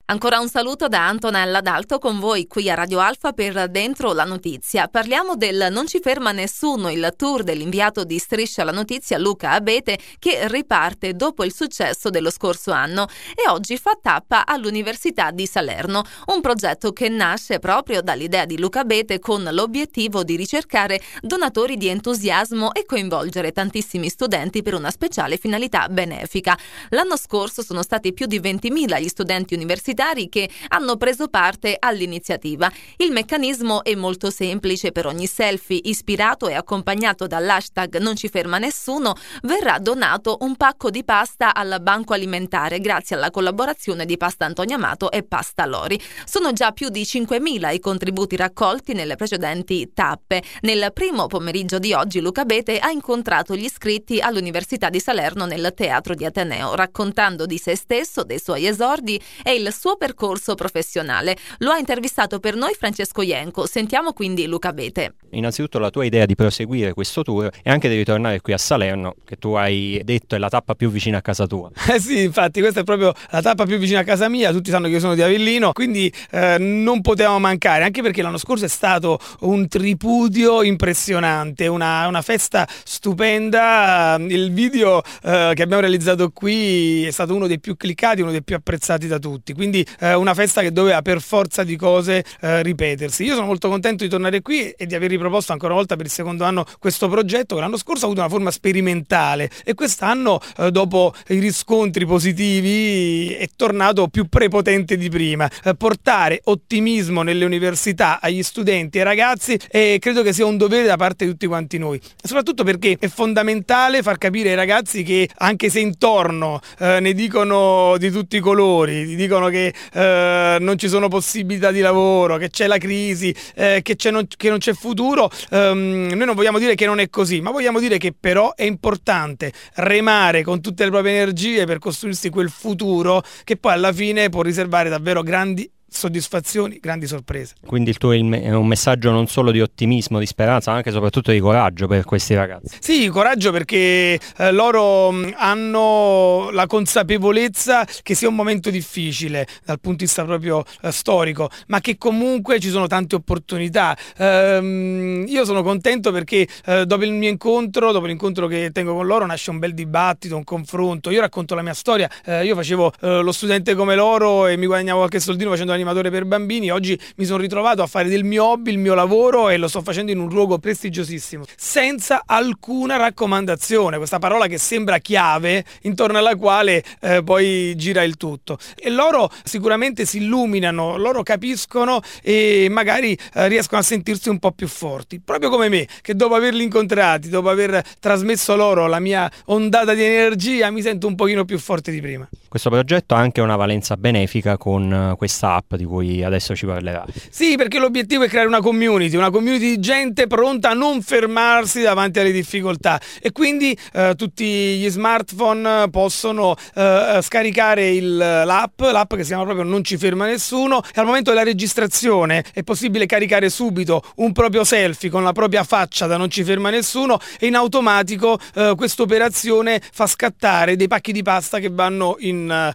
Ancora un saluto da Antonella Dalto con voi qui a Radio Alfa per Dentro la Notizia. Parliamo del Non ci ferma nessuno, il tour dell'inviato di Striscia la Notizia Luca Abete, che riparte dopo il successo dello scorso anno e oggi fa tappa all'Università di Salerno, un progetto che nasce proprio dall'idea di Luca Abete con l'obiettivo di ricercare donatori di entusiasmo e coinvolgere tantissimi studenti per una speciale finalità benefica. L'anno scorso sono stati più di 20.000 gli studenti universitari che hanno preso parte all'iniziativa. Il meccanismo è molto semplice: per ogni selfie ispirato e accompagnato dall'hashtag Non ci ferma nessuno verrà donato un pacco di pasta al banco alimentare grazie alla collaborazione di Pasta Antonio Amato e Pasta Lori. Sono già più di 5.000 i contributi raccolti nelle precedenti tappe. Nel primo pomeriggio di oggi Luca Abete ha incontrato gli iscritti all'Università di Salerno nel Teatro di Ateneo, raccontando di se stesso, dei suoi esordi e il suo percorso professionale. Lo ha intervistato per noi Francesco Ienco. Sentiamo quindi Luca Abete. Innanzitutto la tua idea di proseguire questo tour e anche di ritornare qui a Salerno, che tu hai detto è la tappa più vicina a casa tua. Sì, infatti questa è proprio la tappa più vicina a casa mia, tutti sanno che io sono di Avellino, quindi non potevamo mancare, anche perché l'anno scorso è stato un tripudio impressionante, una festa stupenda. Il video che abbiamo realizzato qui è stato uno dei più cliccati, uno dei più apprezzati da tutti, quindi una festa che doveva per forza di cose ripetersi. Io sono molto contento di tornare qui e di aver riproposto ancora una volta per il secondo anno questo progetto, che l'anno scorso ha avuto una forma sperimentale e quest'anno dopo i riscontri positivi è tornato più prepotente di prima. Portare ottimismo nelle università agli studenti e ai ragazzi credo che sia un dovere da parte di tutti quanti noi, soprattutto perché è fondamentale far capire ai ragazzi che anche se intorno ne dicono di tutti i colori, dicono che non ci sono possibilità di lavoro, che c'è la crisi, che non c'è futuro, noi non vogliamo dire che non è così, ma vogliamo dire che però è importante remare con tutte le proprie energie per costruirsi quel futuro che poi alla fine può riservare davvero grandi soddisfazioni, grandi sorprese. Quindi il tuo è un messaggio non solo di ottimismo, di speranza, ma anche e soprattutto di coraggio per questi ragazzi. Sì, coraggio perché loro hanno la consapevolezza che sia un momento difficile dal punto di vista proprio storico, ma che comunque ci sono tante opportunità. Io sono contento perché dopo il mio incontro, dopo l'incontro che tengo con loro, nasce un bel dibattito, un confronto. Io racconto la mia storia, io facevo lo studente come loro e mi guadagnavo qualche soldino facendo animatore per bambini. Oggi mi sono ritrovato a fare del mio hobby il mio lavoro e lo sto facendo in un luogo prestigiosissimo, senza alcuna raccomandazione, questa parola che sembra chiave intorno alla quale poi gira il tutto. E loro sicuramente si illuminano, loro capiscono e magari riescono a sentirsi un po' più forti, proprio come me, che dopo averli incontrati, dopo aver trasmesso loro la mia ondata di energia, mi sento un pochino più forte di prima. Questo progetto ha anche una valenza benefica con questa app di cui adesso ci parlerà. Sì, perché l'obiettivo è creare una community di gente pronta a non fermarsi davanti alle difficoltà e quindi tutti gli smartphone possono scaricare l'app che si chiama proprio Non ci ferma nessuno, e al momento della registrazione è possibile caricare subito un proprio selfie con la propria faccia da Non ci ferma nessuno e in automatico questa operazione fa scattare dei pacchi di pasta che vanno in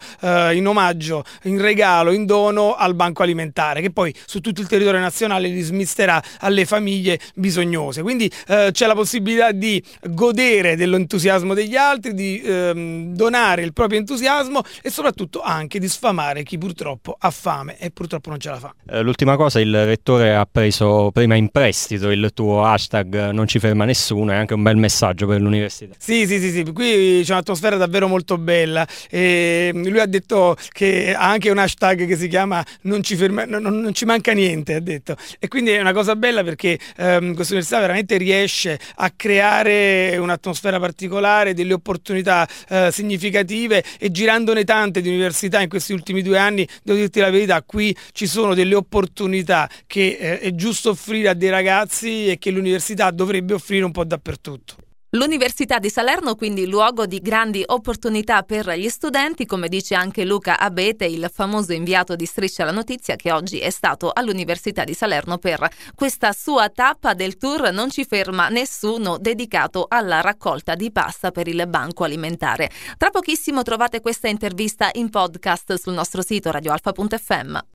omaggio, in regalo, in dono al banco alimentare, che poi su tutto il territorio nazionale li smisterà alle famiglie bisognose. Quindi c'è la possibilità di godere dell'entusiasmo degli altri, di donare il proprio entusiasmo e soprattutto anche di sfamare chi purtroppo ha fame e purtroppo non ce la fa. L'ultima cosa, il rettore ha preso prima in prestito il tuo hashtag Non ci ferma nessuno, è anche un bel messaggio per l'università. Sì, qui c'è un'atmosfera davvero molto bella e lui ha detto che ha anche un hashtag che si chiama Non ci manca niente, ha detto, e quindi è una cosa bella perché questa università veramente riesce a creare un'atmosfera particolare, delle opportunità significative, e girandone tante di università in questi ultimi 2 anni, devo dirti la verità, qui ci sono delle opportunità che è giusto offrire a dei ragazzi e che l'università dovrebbe offrire un po' dappertutto. L'Università di Salerno quindi luogo di grandi opportunità per gli studenti, come dice anche Luca Abete, il famoso inviato di Striscia la Notizia, che oggi è stato all'Università di Salerno per questa sua tappa del tour Non ci ferma nessuno, dedicato alla raccolta di pasta per il banco alimentare. Tra pochissimo trovate questa intervista in podcast sul nostro sito radioalfa.fm.